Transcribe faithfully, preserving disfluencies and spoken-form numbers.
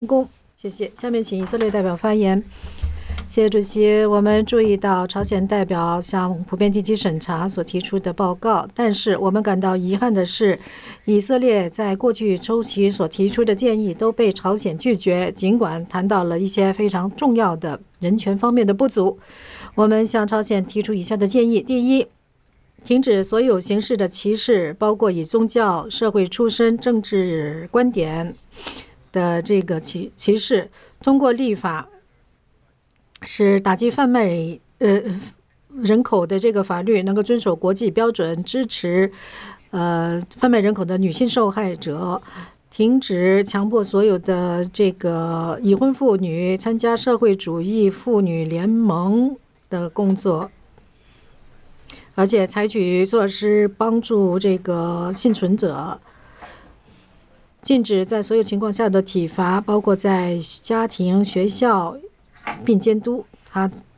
功，谢谢。下面请以色列代表发言。谢谢主席。我们注意到朝鲜代表向普遍地区审查所提出的报告，但是我们感到遗憾的是，以色列在过去周期所提出的建议都被朝鲜拒绝，尽管谈到了一些非常重要的人权方面的不足。我们向朝鲜提出以下的建议：第一，停止所有形式的歧视，包括以宗教、社会出身、政治观点的这个歧歧视，通过立法使打击贩卖呃人口的这个法律能够遵守国际标准，支持呃贩卖人口的女性受害者，停止强迫所有的这个已婚妇女参加社会主义妇女联盟的工作，而且采取措施帮助这个幸存者。禁止在所有情况下的体罚，包括在家庭、学校，并监督他